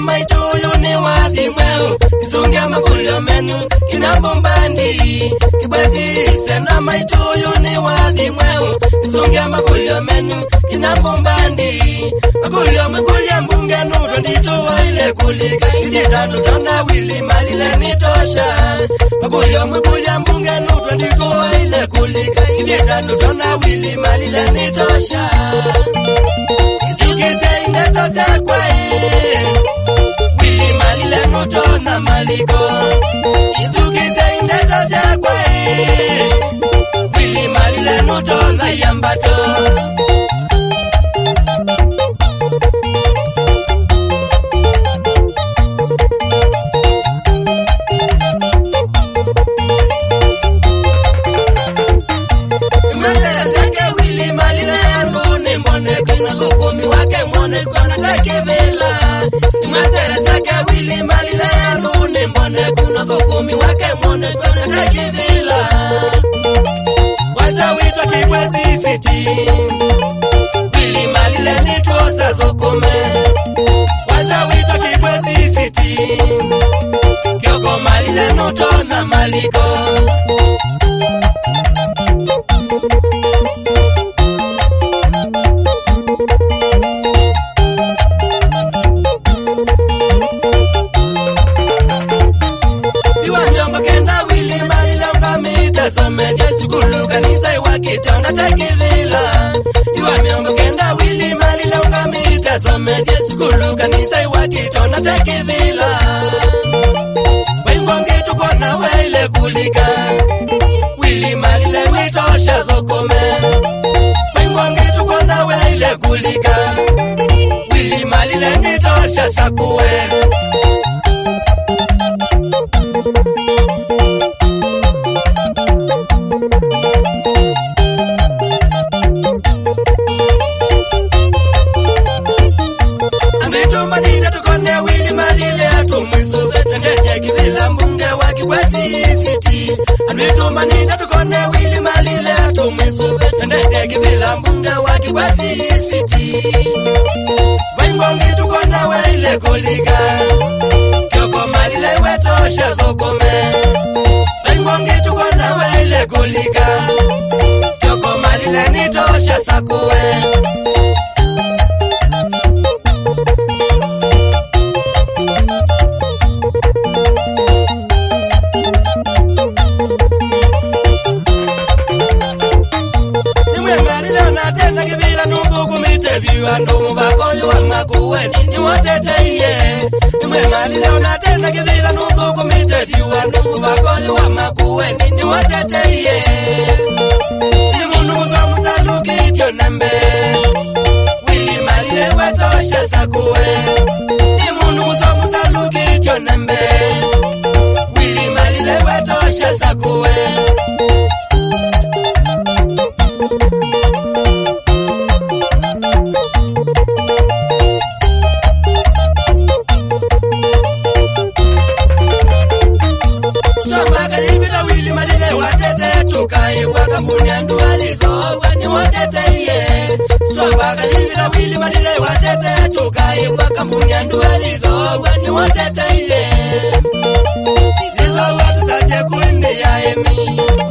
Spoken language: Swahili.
maituyo ni wathi mweu Kisungia makulio menu kina bombandi Kibwezi sena maituyo ni wathi mweu Kisungia makulio menu kina bombandi Makulio mbunge nudo ndito wa ile kulika Kijitando tona wili malile nitosha Makulio mbunge nudo ndito wa ile kulika Kijitando tona wili malile nitosha Izugize indetosha kwa wili malile nuto na maliko Izugize indetosha kwa wili malile nuto na yambato Kukumi wake mwone kwa natakivila Mwazera saka wili malila ya lune Mwone kuna kukumi wake mwone kwa natakivila Waza wito kibwezi siti Wili malile nitoza kukume Waza wito kibwezi siti Kyoko malile nuto na maliko Someje sukulu kanisa iwakita unatakivila Iwa miongo kenda wili malila ungamita Someje sukulu kanisa iwakita unatakivila Wengongi tukona weile kulika Wili malila witosha zokome Wengongi tukona weile kulika Wili malila nitosha sakuwe Anwituma nita tukone wili malile tumwisube Tendete kibila mbunge waki wasi city Wengongi tukona weile kulika Kyoko malile wetosha zokome Wengongi tukona weile kulika Kyoko malile nitosha sakuwe Ando mubakoyo wa makuweni ni wateteye Nimwe mali leo natenda kivila nuku kumitebiwa Ando mubakoyo wa makuweni ni wateteye Ni mundu musalu kityo nembe Wili mali lewe tosha sakuwe Ni mundu musalu kityo nembe Wili mali lewe tosha sakuwe Wili malile watete tukai kwa kampuni ya ndualizo wani watete iye Lizo watu sache kuende ya emi